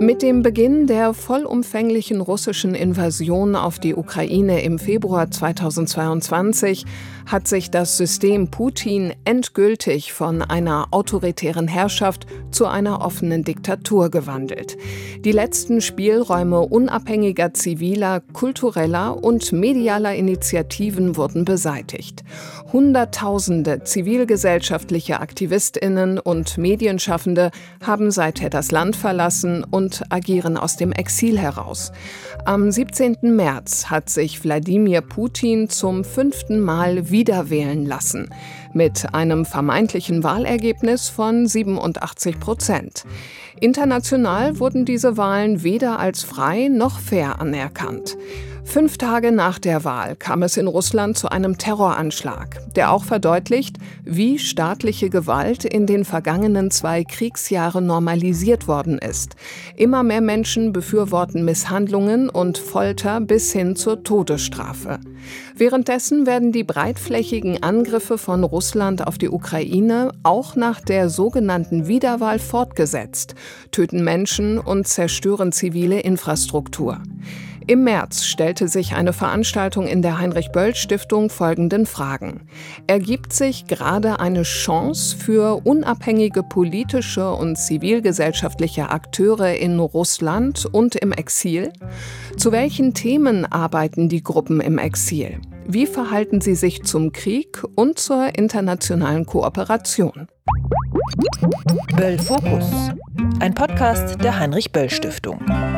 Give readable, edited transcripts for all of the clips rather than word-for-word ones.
Mit dem Beginn der vollumfänglichen russischen Invasion auf die Ukraine im Februar 2022 hat sich das System Putin endgültig von einer autoritären Herrschaft zu einer offenen Diktatur gewandelt. Die letzten Spielräume unabhängiger ziviler, kultureller und medialer Initiativen wurden beseitigt. Hunderttausende zivilgesellschaftliche AktivistInnen und Medienschaffende haben seither das Land verlassen und agieren aus dem Exil heraus. Am 17. März hat sich Wladimir Putin zum 5. Mal wiederwählen lassen, mit einem vermeintlichen Wahlergebnis von 87%. International wurden diese Wahlen weder als frei noch fair anerkannt. 5 Tage nach der Wahl kam es in Russland zu einem Terroranschlag, der auch verdeutlicht, wie staatliche Gewalt in den vergangenen 2 Kriegsjahren normalisiert worden ist. Immer mehr Menschen befürworten Misshandlungen und Folter bis hin zur Todesstrafe. Währenddessen werden die breitflächigen Angriffe von Russland auf die Ukraine auch nach der sogenannten Wiederwahl fortgesetzt, töten Menschen und zerstören zivile Infrastruktur. Im März stellte sich eine Veranstaltung in der Heinrich-Böll-Stiftung folgenden Fragen. Ergibt sich gerade eine Chance für unabhängige politische und zivilgesellschaftliche Akteure in Russland und im Exil? Zu welchen Themen arbeiten die Gruppen im Exil? Wie verhalten sie sich zum Krieg und zur internationalen Kooperation? Böll Fokus, ein Podcast der Heinrich-Böll-Stiftung.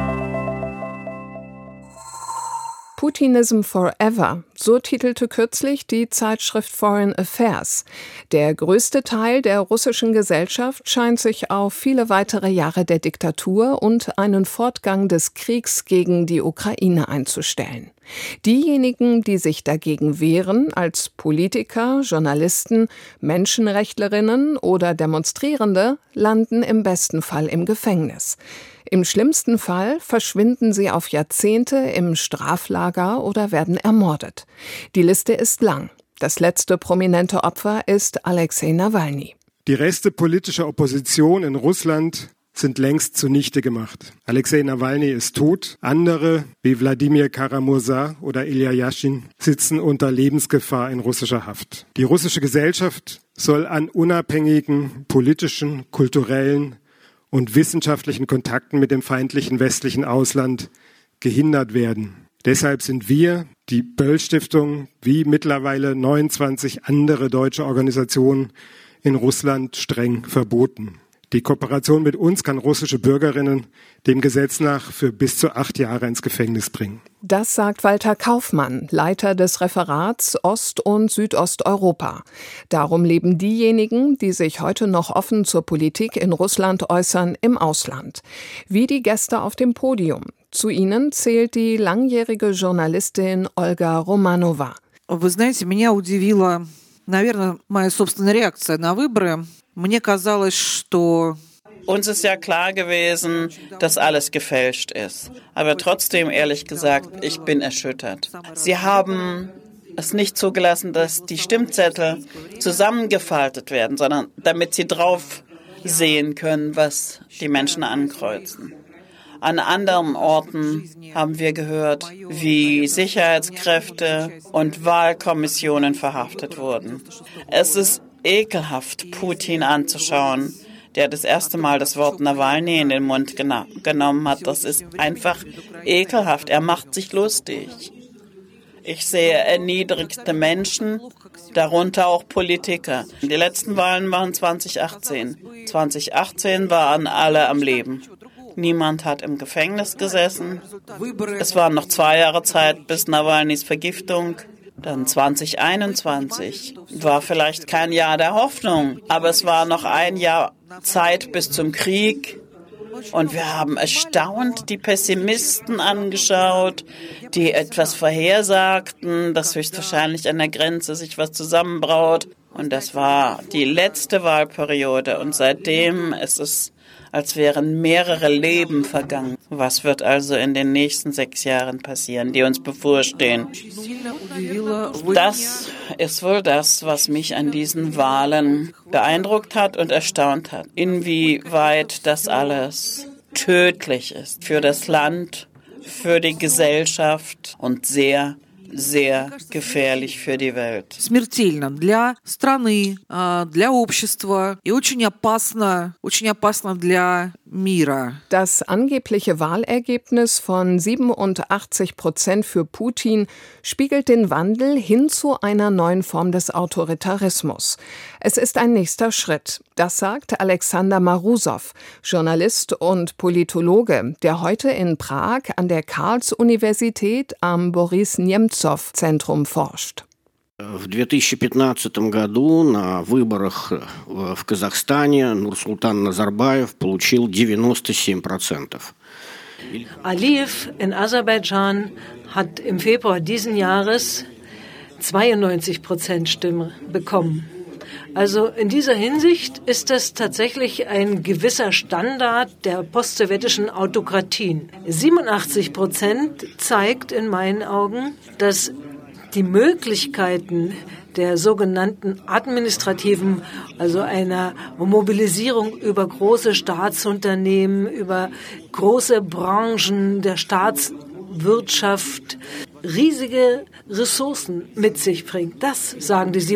Putinism Forever, so titelte kürzlich die Zeitschrift Foreign Affairs. Der größte Teil der russischen Gesellschaft scheint sich auf viele weitere Jahre der Diktatur und einen Fortgang des Kriegs gegen die Ukraine einzustellen. Diejenigen, die sich dagegen wehren, als Politiker, Journalisten, Menschenrechtlerinnen oder Demonstrierende, landen im besten Fall im Gefängnis. Im schlimmsten Fall verschwinden sie auf Jahrzehnte im Straflager oder werden ermordet. Die Liste ist lang. Das letzte prominente Opfer ist Alexei Nawalny. Die Reste politischer Opposition in Russland sind längst zunichte gemacht. Alexei Nawalny ist tot. Andere, wie Wladimir Kara-Murza oder Ilja Jaschin, sitzen unter Lebensgefahr in russischer Haft. Die russische Gesellschaft soll an unabhängigen politischen, kulturellen und wissenschaftlichen Kontakten mit dem feindlichen westlichen Ausland gehindert werden. Deshalb sind wir, die Böll-Stiftung, wie mittlerweile 29 andere deutsche Organisationen in Russland streng verboten. Die Kooperation mit uns kann russische Bürgerinnen dem Gesetz nach für bis zu 8 Jahre ins Gefängnis bringen. Das sagt Walter Kaufmann, Leiter des Referats Ost- und Südosteuropa. Darum leben diejenigen, die sich heute noch offen zur Politik in Russland äußern, im Ausland. Wie die Gäste auf dem Podium. Zu ihnen zählt die langjährige Journalistin Olga Romanova. Вы знаете, меня удивила, наверное, моя собственная реакция на выборы. Мне казалось, что uns ist ja klar gewesen, dass alles gefälscht ist. Aber trotzdem, ehrlich gesagt, ich bin erschüttert. Sie haben es nicht zugelassen, dass die Stimmzettel zusammengefaltet werden, sondern damit sie drauf sehen können, was die Menschen ankreuzen. An anderen Orten haben wir gehört, wie Sicherheitskräfte und Wahlkommissionen verhaftet wurden. Es ist ekelhaft, Putin anzuschauen, der das erste Mal das Wort Nawalny in den Mund genommen hat. Das ist einfach ekelhaft. Er macht sich lustig. Ich sehe erniedrigte Menschen, darunter auch Politiker. Die letzten Wahlen waren 2018. 2018 waren alle am Leben. Niemand hat im Gefängnis gesessen. Es waren noch 2 Jahre Zeit bis Nawalnys Vergiftung. Dann 2021 war vielleicht kein Jahr der Hoffnung, aber es war noch 1 Jahr Zeit bis zum Krieg. Und wir haben erstaunt die Pessimisten angeschaut, die etwas vorhersagten, dass höchstwahrscheinlich an der Grenze sich was zusammenbraut. Und das war die letzte Wahlperiode. Und seitdem ist es, als wären mehrere Leben vergangen. Was wird also in den nächsten 6 Jahren passieren, die uns bevorstehen? Das ist wohl das, was mich an diesen Wahlen beeindruckt hat und erstaunt hat. Inwieweit das alles tödlich ist für das Land, für die Gesellschaft und sehr, sehr gefährlich für die Welt. Смертельно для страны, для общества и очень опасно для мира. Das angebliche Wahlergebnis von 87% für Putin spiegelt den Wandel hin zu einer neuen Form des Autoritarismus. Es ist ein nächster Schritt. Das sagt Alexander Marusow, Journalist und Politologe, der heute in Prag an der Karls-Universität am Boris-Nemzow-Zentrum forscht. В 2015 году на выборах в Казахстане Нурсултан Назарбаев получил 97%. Aliyev in Aserbaidschan hat im Februar diesen Jahres 92% Stimmen bekommen. Also in dieser Hinsicht ist das tatsächlich ein gewisser Standard der postsowjetischen Autokratien. 87% zeigt in meinen Augen, dass die Möglichkeiten der sogenannten administrativen, also einer Mobilisierung über große Staatsunternehmen, über große Branchen der Staatswirtschaft, riesige Ressourcen mit sich bringt. Das sagen die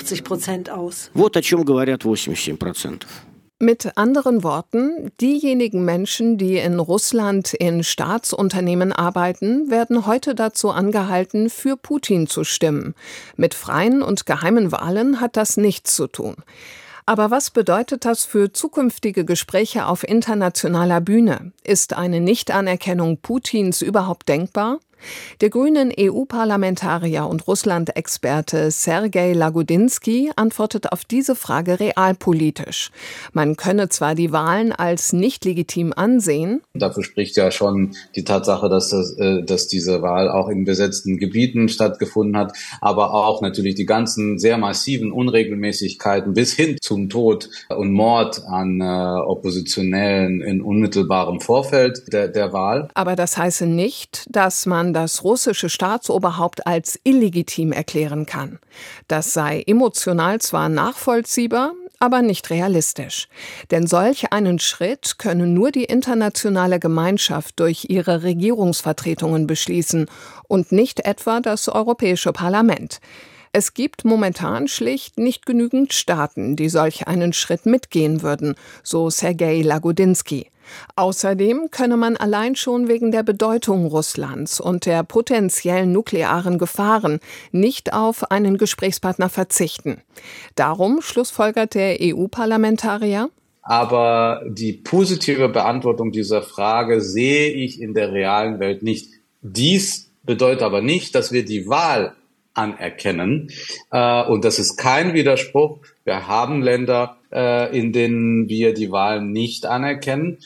87% aus. Вот о чем говорят 87%. Mit anderen Worten, diejenigen Menschen, die in Russland in Staatsunternehmen arbeiten, werden heute dazu angehalten, für Putin zu stimmen. Mit freien und geheimen Wahlen hat das nichts zu tun. Aber was bedeutet das für zukünftige Gespräche auf internationaler Bühne? Ist eine Nichtanerkennung Putins überhaupt denkbar? Der grünen EU-Parlamentarier und Russland-Experte Sergej Lagodinsky antwortet auf diese Frage realpolitisch. Man könne zwar die Wahlen als nicht legitim ansehen. Dafür spricht ja schon die Tatsache, dass diese Wahl auch in besetzten Gebieten stattgefunden hat, aber auch natürlich die ganzen sehr massiven Unregelmäßigkeiten bis hin zum Tod und Mord an Oppositionellen in unmittelbarem Vorfeld der Wahl. Aber das heiße nicht, dass man das russische Staatsoberhaupt als illegitim erklären kann. Das sei emotional zwar nachvollziehbar, aber nicht realistisch. Denn solch einen Schritt könne nur die internationale Gemeinschaft durch ihre Regierungsvertretungen beschließen und nicht etwa das Europäische Parlament. Es gibt momentan schlicht nicht genügend Staaten, die solch einen Schritt mitgehen würden, so Sergej Lagodinsky. Außerdem könne man allein schon wegen der Bedeutung Russlands und der potenziellen nuklearen Gefahren nicht auf einen Gesprächspartner verzichten. Darum schlussfolgert der EU-Parlamentarier: Aber die positive Beantwortung dieser Frage sehe ich in der realen Welt nicht. Dies bedeutet aber nicht, dass wir die Wahl anerkennen. Und das ist kein Widerspruch. Wir haben Länder, in denen wir die Wahlen nicht anerkennen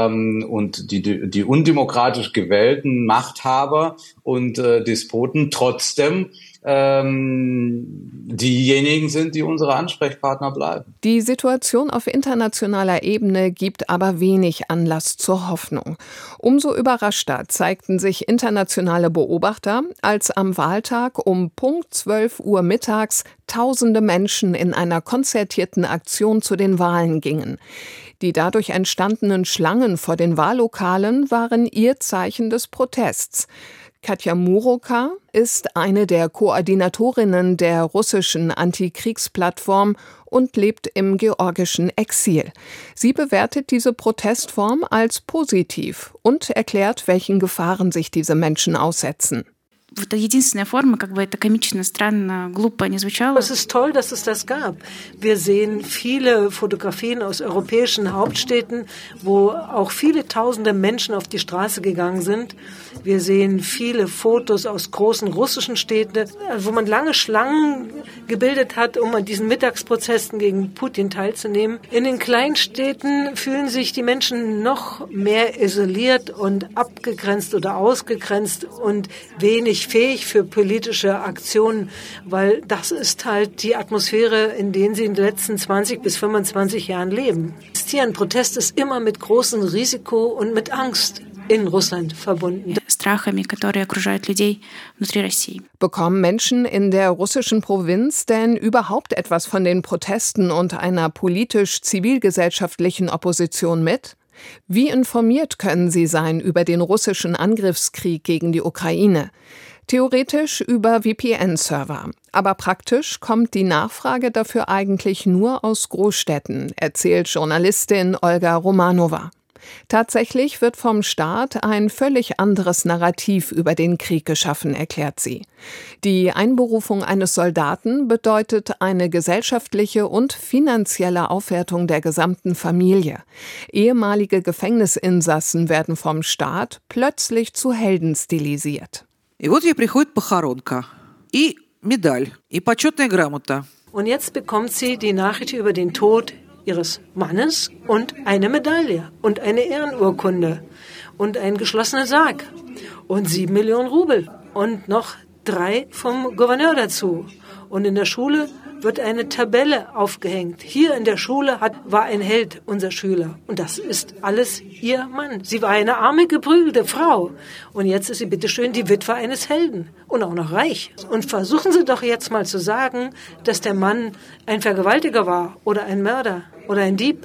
und die undemokratisch gewählten Machthaber und Despoten trotzdem diejenigen sind, die unsere Ansprechpartner bleiben. Die Situation auf internationaler Ebene gibt aber wenig Anlass zur Hoffnung. Umso überraschter zeigten sich internationale Beobachter, als am Wahltag um Punkt 12 Uhr mittags Tausende Menschen in einer konzertierten Aktion zu den Wahlen gingen. Die dadurch entstandenen Schlangen vor den Wahllokalen waren ihr Zeichen des Protests. Katja Muroka ist eine der Koordinatorinnen der russischen Antikriegsplattform und lebt im georgischen Exil. Sie bewertet diese Protestform als positiv und erklärt, welchen Gefahren sich diese Menschen aussetzen. Es ist toll, dass es das gab. Wir sehen viele Fotografien aus europäischen Hauptstädten, wo auch viele tausende Menschen auf die Straße gegangen sind. Wir sehen viele Fotos aus großen russischen Städten, wo man lange Schlangen gebildet hat, um an diesen Mittagsprotesten gegen Putin teilzunehmen. In den Kleinstädten fühlen sich die Menschen noch mehr isoliert und abgegrenzt oder ausgegrenzt und wenig fähig für politische Aktionen, weil das ist halt die Atmosphäre, in der sie in den letzten 20 bis 25 Jahren leben. Ein Protest ist immer mit großem Risiko und mit Angst in Russland verbunden. Bekommen Menschen in der russischen Provinz denn überhaupt etwas von den Protesten und einer politisch-zivilgesellschaftlichen Opposition mit? Wie informiert können sie sein über den russischen Angriffskrieg gegen die Ukraine? Theoretisch über VPN-Server. Aber praktisch kommt die Nachfrage dafür eigentlich nur aus Großstädten, erzählt Journalistin Olga Romanova. Tatsächlich wird vom Staat ein völlig anderes Narrativ über den Krieg geschaffen, erklärt sie. Die Einberufung eines Soldaten bedeutet eine gesellschaftliche und finanzielle Aufwertung der gesamten Familie. Ehemalige Gefängnisinsassen werden vom Staat plötzlich zu Helden stilisiert. И вот ей приходит похоронка, и медаль, и почетная грамота. Und jetzt bekommt sie die Nachricht über den Tod ihres Mannes und eine Medaille und eine Ehrenurkunde und einen geschlossenen Sarg und 7 Millionen Rubel und noch 3 vom Gouverneur dazu. Und in der Schule wird eine Tabelle aufgehängt. Hier in der Schule war ein Held, unser Schüler. Und das ist alles ihr Mann. Sie war eine arme, geprügelte Frau. Und jetzt ist sie bitteschön die Witwe eines Helden. Und auch noch reich. Und versuchen Sie doch jetzt mal zu sagen, dass der Mann ein Vergewaltiger war oder ein Mörder oder ein Dieb.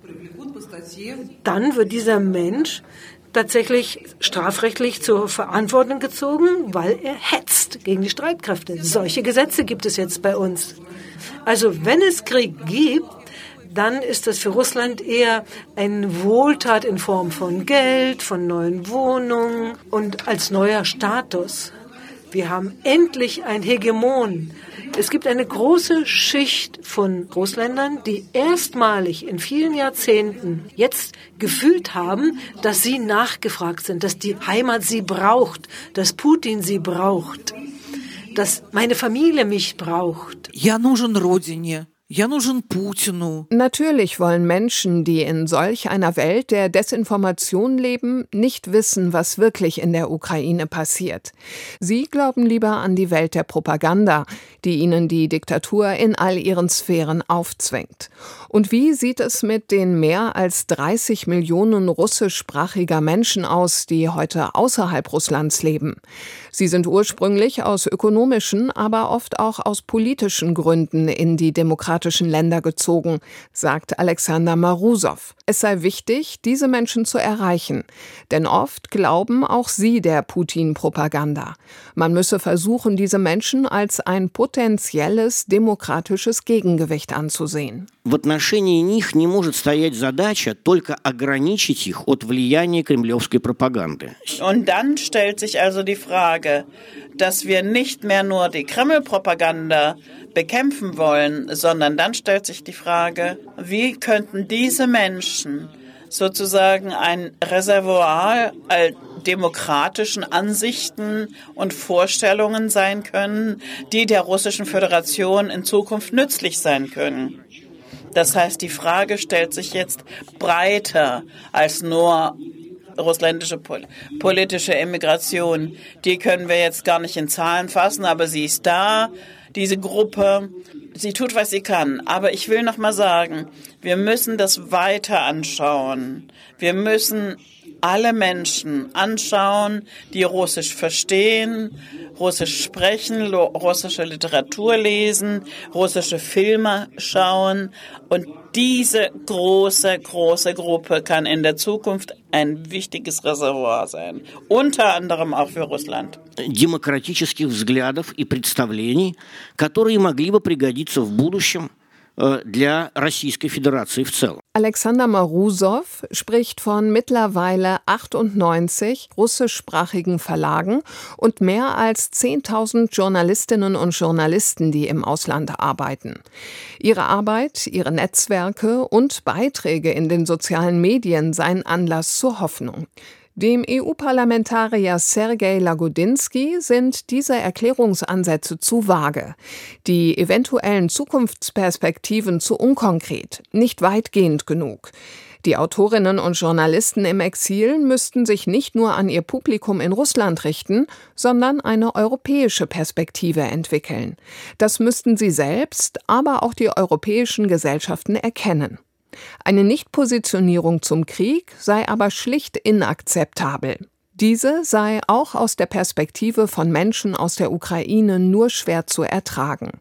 Dann wird dieser Mensch tatsächlich strafrechtlich zur Verantwortung gezogen, weil er hetzt gegen die Streitkräfte. Solche Gesetze gibt es jetzt bei uns. Also wenn es Krieg gibt, dann ist das für Russland eher eine Wohltat in Form von Geld, von neuen Wohnungen und als neuer Status. Wir haben endlich einen Hegemon. Es gibt eine große Schicht von Russländern, die erstmalig in vielen Jahrzehnten jetzt gefühlt haben, dass sie nachgefragt sind, dass die Heimat sie braucht, dass Putin sie braucht, dass meine Familie mich braucht. Я нужен родине. Я нужен Путину. Natürlich wollen Menschen, die in solch einer Welt der Desinformation leben, nicht wissen, was wirklich in der Ukraine passiert. Sie glauben lieber an die Welt der Propaganda, die ihnen die Diktatur in all ihren Sphären aufzwingt. Und wie sieht es mit den mehr als 30 Millionen russischsprachiger Menschen aus, die heute außerhalb Russlands leben? Sie sind ursprünglich aus ökonomischen, aber oft auch aus politischen Gründen in die demokratischen Länder gezogen, sagt Alexander Marusow. Es sei wichtig, diese Menschen zu erreichen, denn oft glauben auch sie der Putin-Propaganda. Man müsse versuchen, diese Menschen als ein potenzielles demokratisches Gegengewicht anzusehen. В отношении них не может стоять задача только ограничить их от влияния кремлевской пропаганды. Und dann stellt sich also die Frage, dass wir nicht mehr nur die Kreml-Propaganda bekämpfen wollen, sondern dann stellt sich die Frage, wie könnten diese Menschen sozusagen ein Reservoir all demokratischen Ansichten und Vorstellungen sein können, die der Russischen Föderation in Zukunft nützlich sein können. Das heißt, die Frage stellt sich jetzt breiter als nur russländische politische Immigration. Die können wir jetzt gar nicht in Zahlen fassen, aber sie ist da, diese Gruppe. Sie tut, was sie kann. Aber ich will noch mal sagen, wir müssen das weiter anschauen. Wir müssen alle Menschen anschauen, die Russisch verstehen, Russisch sprechen, russische Literatur lesen, russische Filme schauen. Und diese große Gruppe kann in der Zukunft ein wichtiges Reservoir sein. Unter anderem auch für Russland. Демократических взглядов и представлений, которые могли бы пригодиться в будущем для Российской Федерации в целом. Alexander Marusow spricht von mittlerweile 98 russischsprachigen Verlagen und mehr als 10.000 Journalistinnen und Journalisten, die im Ausland arbeiten. Ihre Arbeit, ihre Netzwerke und Beiträge in den sozialen Medien seien Anlass zur Hoffnung. Dem EU-Parlamentarier Sergej Lagodinsky sind diese Erklärungsansätze zu vage, die eventuellen Zukunftsperspektiven zu unkonkret, nicht weitgehend genug. Die Autorinnen und Journalisten im Exil müssten sich nicht nur an ihr Publikum in Russland richten, sondern eine europäische Perspektive entwickeln. Das müssten sie selbst, aber auch die europäischen Gesellschaften erkennen. Eine Nichtpositionierung zum Krieg sei aber schlicht inakzeptabel. Diese sei auch aus der Perspektive von Menschen aus der Ukraine nur schwer zu ertragen.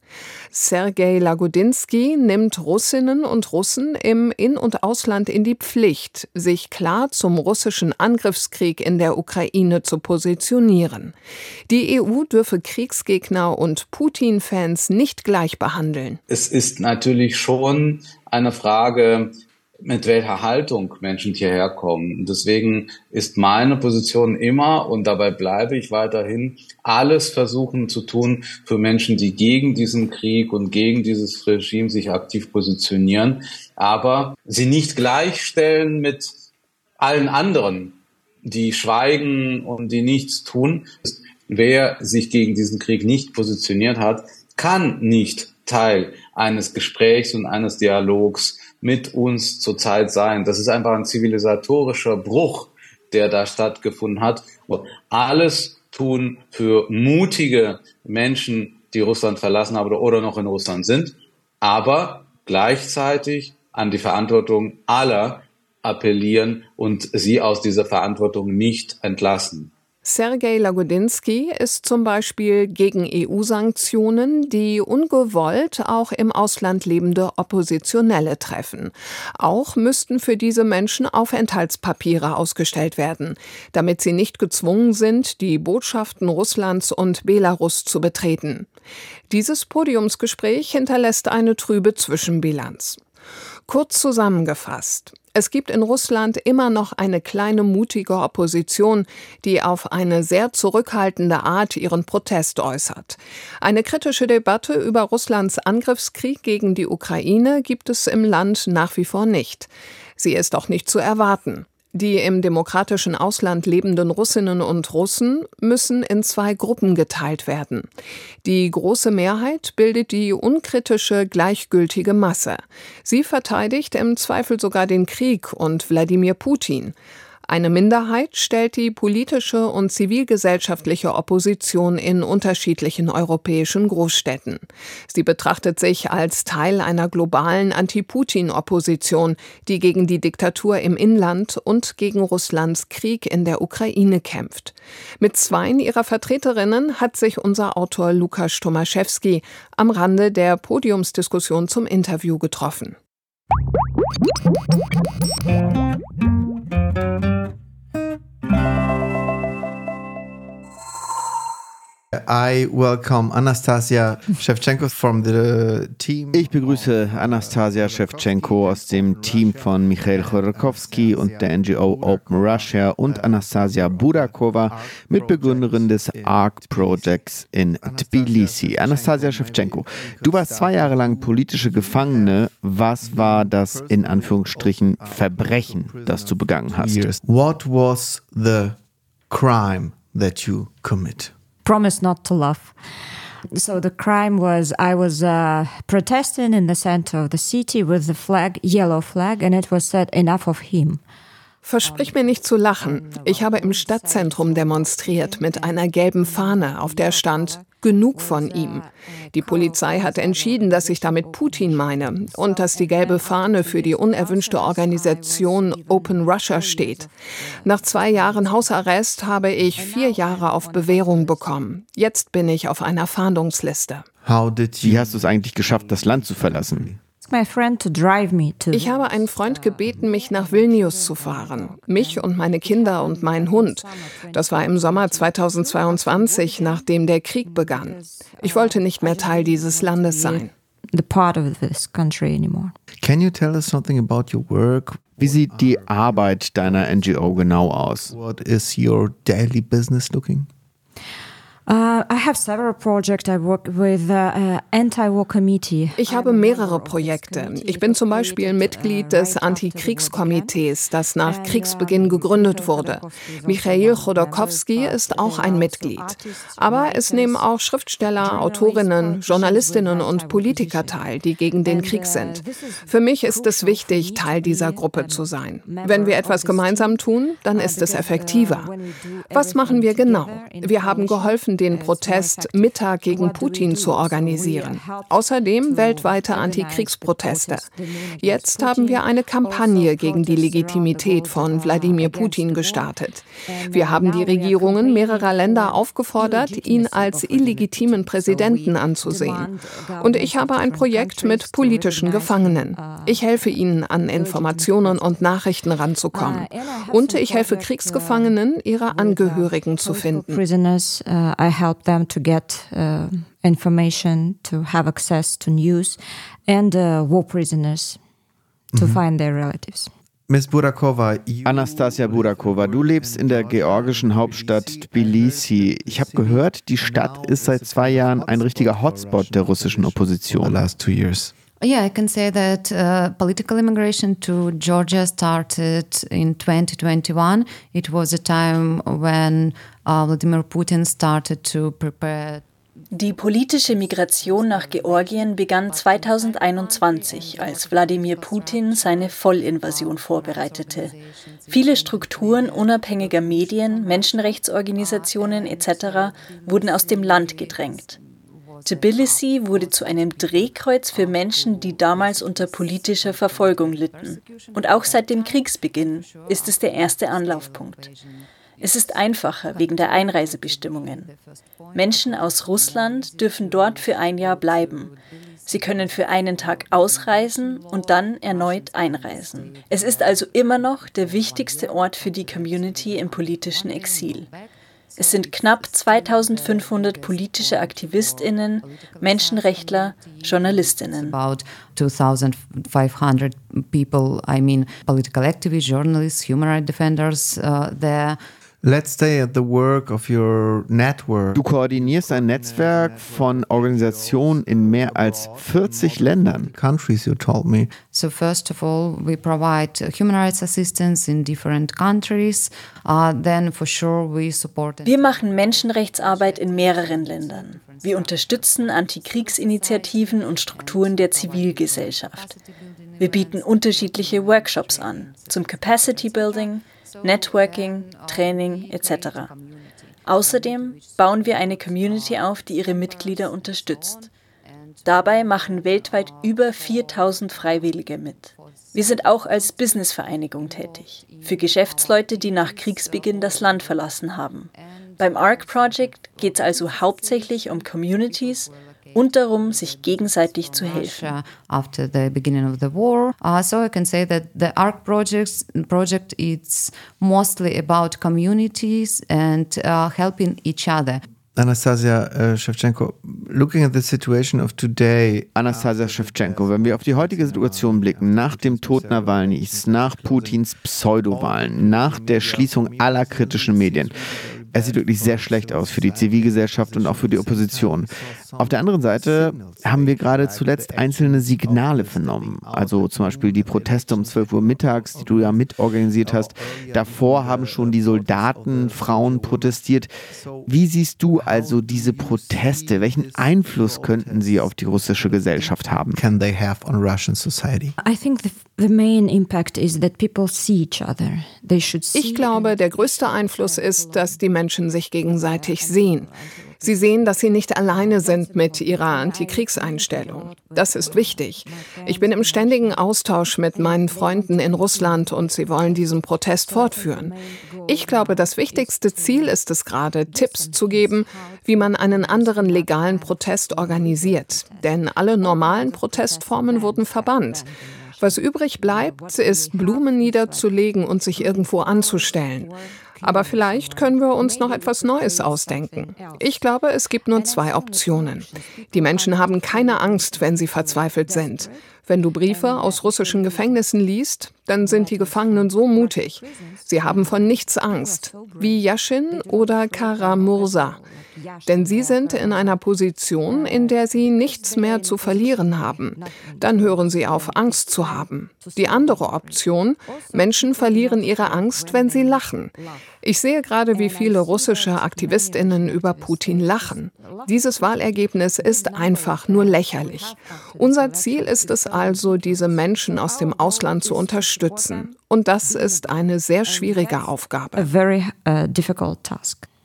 Sergej Lagodinsky nimmt Russinnen und Russen im In- und Ausland in die Pflicht, sich klar zum russischen Angriffskrieg in der Ukraine zu positionieren. Die EU dürfe Kriegsgegner und Putin-Fans nicht gleich behandeln. Es ist natürlich schon eine Frage, mit welcher Haltung Menschen hierher kommen. Und deswegen ist meine Position immer, und dabei bleibe ich weiterhin, alles versuchen zu tun für Menschen, die gegen diesen Krieg und gegen dieses Regime sich aktiv positionieren, aber sie nicht gleichstellen mit allen anderen, die schweigen und die nichts tun. Wer sich gegen diesen Krieg nicht positioniert hat, kann nicht Teil eines Gesprächs und eines Dialogs mit uns zurzeit sein. Das ist einfach ein zivilisatorischer Bruch, der da stattgefunden hat. Und alles tun für mutige Menschen, die Russland verlassen haben oder noch in Russland sind, aber gleichzeitig an die Verantwortung aller appellieren und sie aus dieser Verantwortung nicht entlassen. Sergej Lagodinsky ist zum Beispiel gegen EU-Sanktionen, die ungewollt auch im Ausland lebende Oppositionelle treffen. Auch müssten für diese Menschen Aufenthaltspapiere ausgestellt werden, damit sie nicht gezwungen sind, die Botschaften Russlands und Belarus zu betreten. Dieses Podiumsgespräch hinterlässt eine trübe Zwischenbilanz. Kurz zusammengefasst: Es gibt in Russland immer noch eine kleine mutige Opposition, die auf eine sehr zurückhaltende Art ihren Protest äußert. Eine kritische Debatte über Russlands Angriffskrieg gegen die Ukraine gibt es im Land nach wie vor nicht. Sie ist auch nicht zu erwarten. Die im demokratischen Ausland lebenden Russinnen und Russen müssen in 2 Gruppen geteilt werden. Die große Mehrheit bildet die unkritische, gleichgültige Masse. Sie verteidigt im Zweifel sogar den Krieg und Wladimir Putin. Eine Minderheit stellt die politische und zivilgesellschaftliche Opposition in unterschiedlichen europäischen Großstädten. Sie betrachtet sich als Teil einer globalen Anti-Putin-Opposition, die gegen die Diktatur im Inland und gegen Russlands Krieg in der Ukraine kämpft. Mit 2 ihrer Vertreterinnen hat sich unser Autor Lukasz Tomaszewski am Rande der Podiumsdiskussion zum Interview getroffen. I welcome Anastasia Shevchenko from the team. Ich begrüße Anastasia Shevchenko aus dem Team von Michail Chodorkowski und der NGO Open Russia und Anastasia Burakova, Mitbegründerin des ARC Projects in Tbilisi. Anastasia Shevchenko, du warst 2 Jahre lang politische Gefangene. Was war das in Anführungsstrichen Verbrechen, das du begangen hast? What was the crime that you commit? Promise not to laugh. So the crime was I was protesting in the center of the city with the flag, yellow flag, and it was said enough of him. Versprich mir nicht zu lachen. Ich habe im Stadtzentrum demonstriert mit einer gelben Fahne, auf der stand „Genug von ihm“. Die Polizei hat entschieden, dass ich damit Putin meine und dass die gelbe Fahne für die unerwünschte Organisation Open Russia steht. Nach 2 Jahren Hausarrest habe ich 4 Jahre auf Bewährung bekommen. Jetzt bin ich auf einer Fahndungsliste. Wie hast du es eigentlich geschafft, das Land zu verlassen? Ich habe einen Freund gebeten, mich nach Vilnius zu fahren. Mich und meine Kinder und meinen Hund. Das war im Sommer 2022, nachdem der Krieg begann. Ich wollte nicht mehr Teil dieses Landes sein. Can you tell us something about your work? Wie sieht die Arbeit deiner NGO genau aus? What is your daily business looking? I have several projects. I work with anti-war committee. Ich habe mehrere Projekte. Ich bin zum Beispiel Mitglied des Antikriegskomitees, das nach Kriegsbeginn gegründet wurde. Michail Chodorkowski ist auch ein Mitglied. Aber es nehmen auch Schriftsteller, Autorinnen, Journalistinnen und Politiker teil, die gegen den Krieg sind. Für mich ist es wichtig, Teil dieser Gruppe zu sein. Wenn wir etwas gemeinsam tun, dann ist es effektiver. Was machen wir genau? Wir haben geholfen, den Protest Mittag gegen Putin zu organisieren. Außerdem weltweite Antikriegsproteste. Jetzt haben wir eine Kampagne gegen die Legitimität von Wladimir Putin gestartet. Wir haben die Regierungen mehrerer Länder aufgefordert, ihn als illegitimen Präsidenten anzusehen. Und ich habe ein Projekt mit politischen Gefangenen. Ich helfe ihnen, an Informationen und Nachrichten ranzukommen. Und ich helfe Kriegsgefangenen, ihre Angehörigen zu finden. Prisoners, I help them to get information, to have access to news, and war prisoners to find their relatives. Miss Burakova, Anastasia Burakova, du lebst in der georgischen Hauptstadt Tbilisi. Ich habe gehört, die Stadt ist seit 2 Jahren ein richtiger Hotspot der russischen Opposition. the last 2 years. Yeah, I can say that political immigration to Georgia started in 2021. It was a time when Wladimir Putin started to prepare. Die politische Migration nach Georgien begann 2021, als Wladimir Putin seine Vollinvasion vorbereitete. Viele Strukturen unabhängiger Medien, Menschenrechtsorganisationen etc. wurden aus dem Land gedrängt. Tbilisi wurde zu einem Drehkreuz für Menschen, die damals unter politischer Verfolgung litten. Und auch seit dem Kriegsbeginn ist es der erste Anlaufpunkt. Es ist einfacher wegen der Einreisebestimmungen. Menschen aus Russland dürfen dort für 1 Jahr bleiben. Sie können für einen Tag ausreisen und dann erneut einreisen. Es ist also immer noch der wichtigste Ort für die Community im politischen Exil. Es sind knapp 2500 politische AktivistInnen, Menschenrechtler, JournalistInnen. About 2500 people, I mean political activists, journalists, human rights defenders there. Let's stay at the work of your network. Du koordinierst ein Netzwerk von Organisationen in mehr als 40 Ländern. Countries, you told me. So first of all, we provide human rights assistance in different countries. Then for sure we support. Wir machen Menschenrechtsarbeit in mehreren Ländern. Wir unterstützen Antikriegsinitiativen und Strukturen der Zivilgesellschaft. Wir bieten unterschiedliche Workshops an, zum Capacity Building, Networking, Training etc. Außerdem bauen wir eine Community auf, die ihre Mitglieder unterstützt. Dabei machen weltweit über 4000 Freiwillige mit. Wir sind auch als Businessvereinigung tätig, für Geschäftsleute, die nach Kriegsbeginn das Land verlassen haben. Beim ARC Project geht es also hauptsächlich um Communities und darum, sich gegenseitig zu helfen. After the beginning of the war, so I can say that the ARC project is mostly about communities and helping each other. Anastasia Shevchenko, looking at the situation of today. Anastasia Shevchenko, wenn wir auf die heutige Situation blicken, nach dem Tod Nawalnys, nach Putins Pseudowahlen, nach der Schließung aller kritischen Medien, es sieht wirklich sehr schlecht aus für die Zivilgesellschaft und auch für die Opposition. Auf der anderen Seite haben wir gerade zuletzt einzelne Signale vernommen. Also zum Beispiel die Proteste um 12 Uhr mittags, die du ja mitorganisiert hast. Davor haben schon die Soldaten, Frauen protestiert. Wie siehst du also diese Proteste? Welchen Einfluss könnten sie auf die russische Gesellschaft haben? Can they have on Russian society? I think the main impact is that people see each other. They should see. Ich glaube, der größte Einfluss ist, dass die Menschen sich gegenseitig sehen. Sie sehen, dass sie nicht alleine sind mit ihrer Antikriegseinstellung. Das ist wichtig. Ich bin im ständigen Austausch mit meinen Freunden in Russland und sie wollen diesen Protest fortführen. Ich glaube, das wichtigste Ziel ist es gerade, Tipps zu geben, wie man einen anderen legalen Protest organisiert. Denn alle normalen Protestformen wurden verbannt. Was übrig bleibt, ist, Blumen niederzulegen und sich irgendwo anzustellen. Aber vielleicht können wir uns noch etwas Neues ausdenken. Ich glaube, es gibt nur 2 Optionen. Die Menschen haben keine Angst, wenn sie verzweifelt sind. Wenn du Briefe aus russischen Gefängnissen liest, dann sind die Gefangenen so mutig. Sie haben von nichts Angst, wie Yashin oder Kara-Murza. Denn sie sind in einer Position, in der sie nichts mehr zu verlieren haben. Dann hören sie auf, Angst zu haben. Die andere Option, Menschen verlieren ihre Angst, wenn sie lachen. Ich sehe gerade, wie viele russische AktivistInnen über Putin lachen. Dieses Wahlergebnis ist einfach nur lächerlich. Unser Ziel ist es also, diese Menschen aus dem Ausland zu unterstützen. Und das ist eine sehr schwierige Aufgabe. A very difficult task.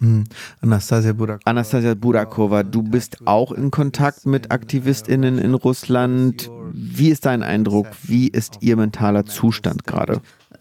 Anastasia Burakova, du bist auch in Kontakt mit AktivistInnen in Russland. Wie ist dein Eindruck? Wie ist ihr mentaler Zustand gerade?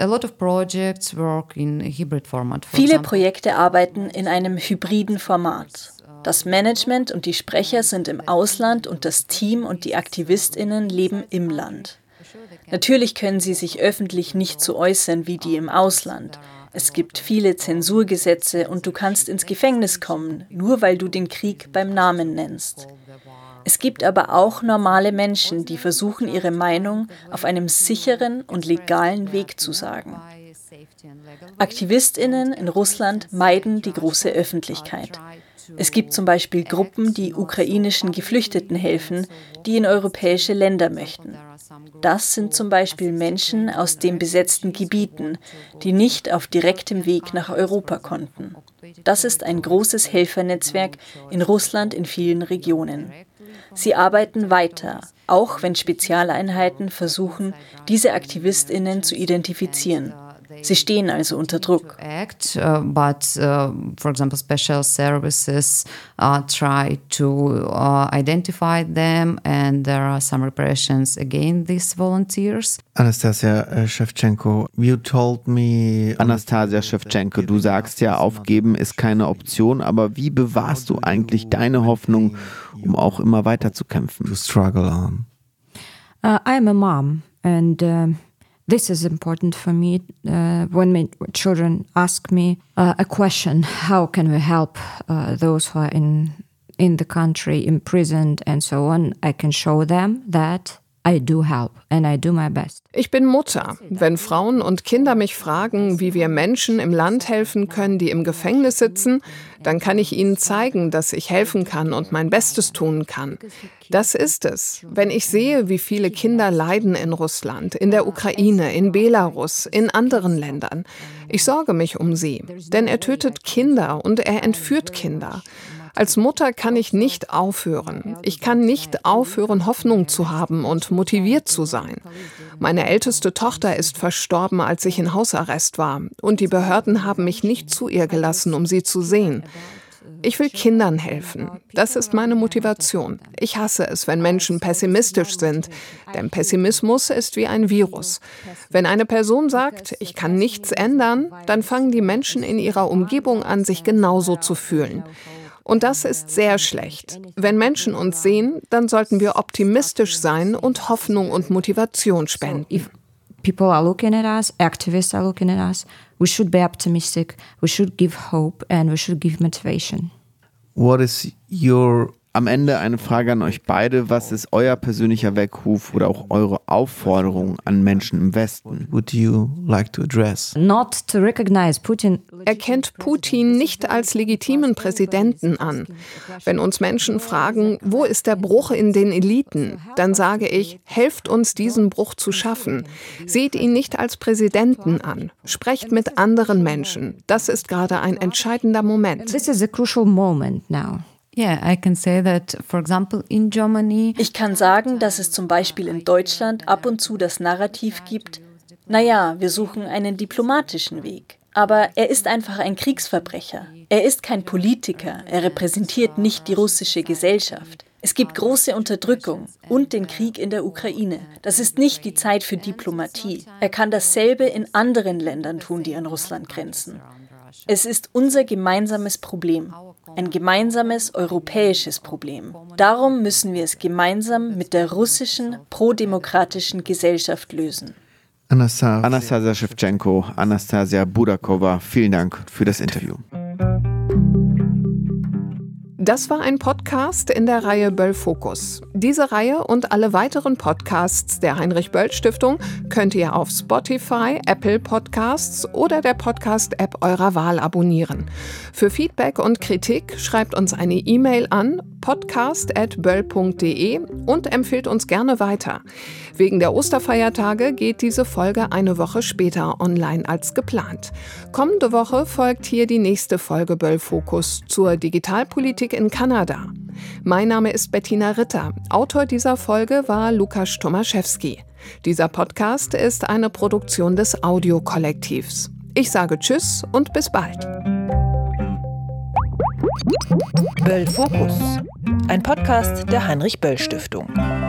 Viele Projekte arbeiten in einem hybriden Format. Das Management und die Sprecher sind im Ausland und das Team und die AktivistInnen leben im Land. Natürlich können sie sich öffentlich nicht so äußern wie die im Ausland. Es gibt viele Zensurgesetze und du kannst ins Gefängnis kommen, nur weil du den Krieg beim Namen nennst. Es gibt aber auch normale Menschen, die versuchen, ihre Meinung auf einem sicheren und legalen Weg zu sagen. AktivistInnen in Russland meiden die große Öffentlichkeit. Es gibt zum Beispiel Gruppen, die ukrainischen Geflüchteten helfen, die in europäische Länder möchten. Das sind zum Beispiel Menschen aus den besetzten Gebieten, die nicht auf direktem Weg nach Europa konnten. Das ist ein großes Helfernetzwerk in Russland in vielen Regionen. Sie arbeiten weiter, auch wenn Spezialeinheiten versuchen, diese AktivistInnen zu identifizieren. Sie stehen also unter Druck. But, for example, special services try to identify them, and there are some repressions against these volunteers. Anastasia Shevchenko, you told me... Anastasia Shevchenko, du sagst ja, aufgeben ist keine Option, aber wie bewahrst du eigentlich deine Hoffnung, um auch immer weiter zu kämpfen? To struggle on. I'm a mom, and... This is important for me when my children ask me a question, how can we help those who are in the country, imprisoned and so on, I can show them that I do help and I do my best. Ich bin Mutter. Wenn Frauen und Kinder mich fragen, wie wir Menschen im Land helfen können, die im Gefängnis sitzen, dann kann ich ihnen zeigen, dass ich helfen kann und mein Bestes tun kann. Das ist es. Wenn ich sehe, wie viele Kinder leiden in Russland, in der Ukraine, in Belarus, in anderen Ländern. Ich sorge mich um sie, denn er tötet Kinder und er entführt Kinder. Als Mutter kann ich nicht aufhören. Ich kann nicht aufhören, Hoffnung zu haben und motiviert zu sein. Meine älteste Tochter ist verstorben, als ich in Hausarrest war. Und die Behörden haben mich nicht zu ihr gelassen, um sie zu sehen. Ich will Kindern helfen. Das ist meine Motivation. Ich hasse es, wenn Menschen pessimistisch sind. Denn Pessimismus ist wie ein Virus. Wenn eine Person sagt, ich kann nichts ändern, dann fangen die Menschen in ihrer Umgebung an, sich genauso zu fühlen. Und das ist sehr schlecht. Wenn Menschen uns sehen, dann sollten wir optimistisch sein und Hoffnung und Motivation spenden. If people are looking at us, activists are looking at us, we should be optimistic, we should give hope and we should give motivation. What is am Ende eine Frage an euch beide. Was ist euer persönlicher Weckruf oder auch eure Aufforderung an Menschen im Westen? Would you like to address? Not to recognize Putin. Erkennt Putin nicht als legitimen Präsidenten an. Wenn uns Menschen fragen, wo ist der Bruch in den Eliten, dann sage ich, helft uns, diesen Bruch zu schaffen. Seht ihn nicht als Präsidenten an. Sprecht mit anderen Menschen. Das ist gerade ein entscheidender Moment. This is a crucial moment now. I can say that, for example, in Germany. Ich kann sagen, dass es zum Beispiel in Deutschland ab und zu das Narrativ gibt, naja, wir suchen einen diplomatischen Weg. Aber er ist einfach ein Kriegsverbrecher. Er ist kein Politiker, er repräsentiert nicht die russische Gesellschaft. Es gibt große Unterdrückung und den Krieg in der Ukraine. Das ist nicht die Zeit für Diplomatie. Er kann dasselbe in anderen Ländern tun, die an Russland grenzen. Es ist unser gemeinsames Problem. Ein gemeinsames europäisches Problem. Darum müssen wir es gemeinsam mit der russischen prodemokratischen Gesellschaft lösen. Anastasia Shevchenko, Anastasia Burakova, vielen Dank für das Interview. Das war ein Podcast in der Reihe Böll Fokus. Diese Reihe und alle weiteren Podcasts der Heinrich-Böll-Stiftung könnt ihr auf Spotify, Apple Podcasts oder der Podcast-App eurer Wahl abonnieren. Für Feedback und Kritik schreibt uns eine E-Mail an podcast@böll.de und empfiehlt uns gerne weiter. Wegen der Osterfeiertage geht diese Folge eine Woche später online als geplant. Kommende Woche folgt hier die nächste Folge Böll Fokus zur Digitalpolitik in Kanada. Mein Name ist Bettina Ritter. Autor dieser Folge war Lukas Tomaszewski. Dieser Podcast ist eine Produktion des Audio-Kollektivs. Ich sage Tschüss und bis bald. Böll Fokus, ein Podcast der Heinrich Böll Stiftung.